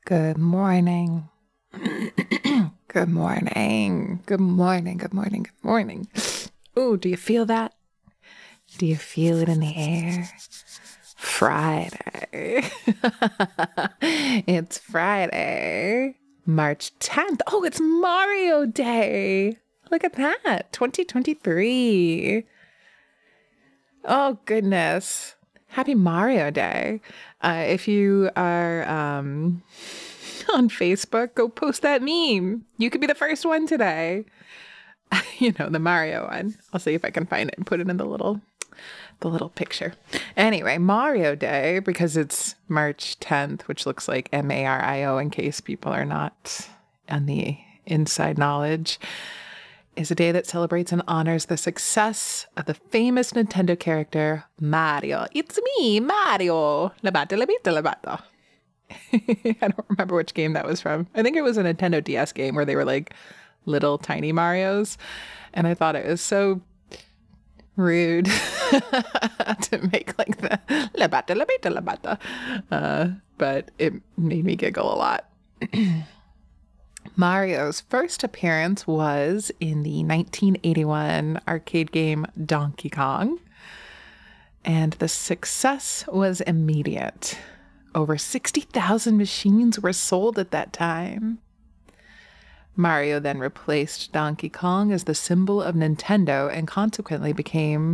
Good morning. Good morning. Good morning. Good morning. Good morning. Ooh, do you feel that? Do you feel it in the air? Friday. It's Friday, March 10th. Oh, it's Mario Day. Look at that. 2023. Oh, goodness. Happy Mario Day. If you are on Facebook, go post that meme. You could be the first one today. The Mario one. I'll see if I can find it and put it in the little picture. Anyway, Mario Day, because it's March 10th, which looks like Mario in case people are not on the inside knowledge, is a day that celebrates and honors the success of the famous Nintendo character Mario. It's me, Mario. Labata, labita, labata. I don't remember which game that was from. I think it was a Nintendo DS game where they were like little tiny Marios. And I thought it was so rude to make like the labata, labita, labata. But it made me giggle a lot. Mario's first appearance was in the 1981 arcade game Donkey Kong, and the success was immediate. Over 60,000 machines were sold at that time. Mario then replaced Donkey Kong as the symbol of Nintendo and consequently became